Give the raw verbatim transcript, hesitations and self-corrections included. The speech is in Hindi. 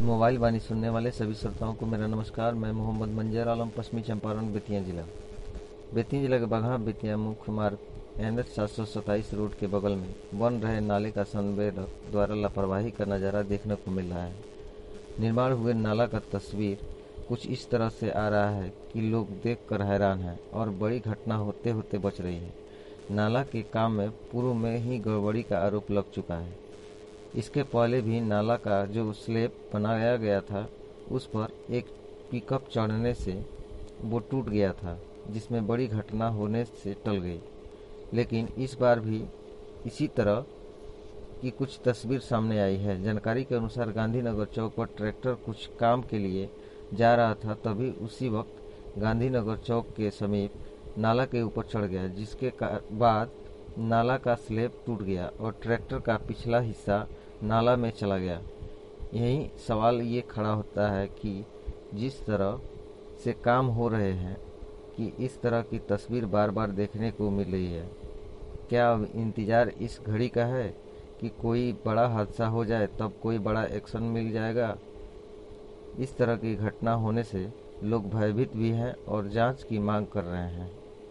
मोबाइल वाणी सुनने वाले सभी श्रोताओं को मेरा नमस्कार। मैं मोहम्मद मंजर आलम, पश्चिमी चंपारण, बेतिया जिला। बेतिया जिला के बगहा बेतिया मुख्य मार्ग एन एच सात सौ सत्ताईस रोड के बगल में बन रहे नाले का संवेदक द्वारा लापरवाही का नज़ारा देखने को मिल रहा है। निर्माण हुए नाला का तस्वीर कुछ इस तरह से आ रहा है कि लोग देखकर हैरान हैं और बड़ी घटना होते होते बच रही है। नाला के काम में पूर्व में ही गड़बड़ी का आरोप लग चुका है। इसके पहले भी नाला का जो स्लैब बनाया गया था उस पर एक पिकअप चढ़ने से वो टूट गया था, जिसमें बड़ी घटना होने से टल गई। लेकिन इस बार भी इसी तरह की कुछ तस्वीर सामने आई है। जानकारी के अनुसार गांधीनगर चौक पर ट्रैक्टर कुछ काम के लिए जा रहा था, तभी उसी वक्त गांधीनगर चौक के समीप नाला के ऊपर चढ़ गया, जिसके बाद नाला का स्लैब टूट गया और ट्रैक्टर का पिछला हिस्सा नाला में चला गया। यही सवाल ये खड़ा होता है कि जिस तरह से काम हो रहे हैं कि इस तरह की तस्वीर बार बार देखने को मिल रही है। क्या अब इंतजार इस घड़ी का है कि कोई बड़ा हादसा हो जाए तब कोई बड़ा एक्शन मिल जाएगा? इस तरह की घटना होने से लोग भयभीत भी हैं और जांच की मांग कर रहे हैं।